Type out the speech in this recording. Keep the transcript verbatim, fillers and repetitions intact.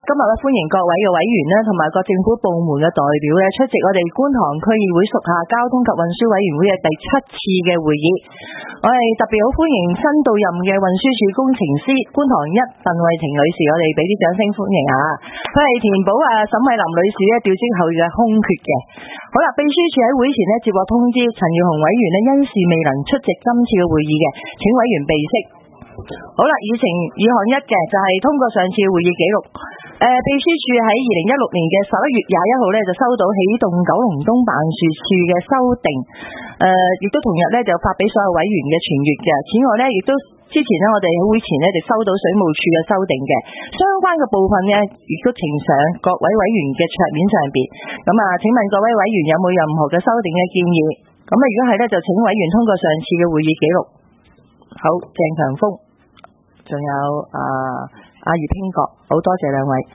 今日咧歡迎各位嘅委員咧，同埋各政府部門嘅代表咧出席我哋觀塘區議會屬下交通及運輸委員會嘅第七次嘅會議。我哋特別好歡迎新到任嘅運輸署工程師觀塘一鄧慧婷女士，我哋俾啲掌聲歡迎啊！佢係填補啊沈慧林女士咧調職後嘅空缺嘅。好啦，秘書處喺會前咧接獲通知，陳耀雄委員咧因事未能出席今次嘅會議嘅，請委員備悉。好啦，議程議項一嘅就係通過上次嘅會議記錄。誒、呃，秘書處喺二零一六年嘅十一月廿一號咧就收到起動九龍東辦事處嘅修訂，誒、呃，亦都同日咧就發俾所有委員嘅傳閱嘅。此外咧，亦都之前咧我哋喺會前咧就收到水務署嘅修訂嘅，相關嘅部分呢，亦都呈上各位委員嘅桌面上邊。咁啊，請問各位委員有冇任何嘅修訂嘅建議？咁啊，如果係咧，就請委員通過上次嘅會議記錄。好，鄭強峰。仲有啊，阿葉興國，好多謝兩位。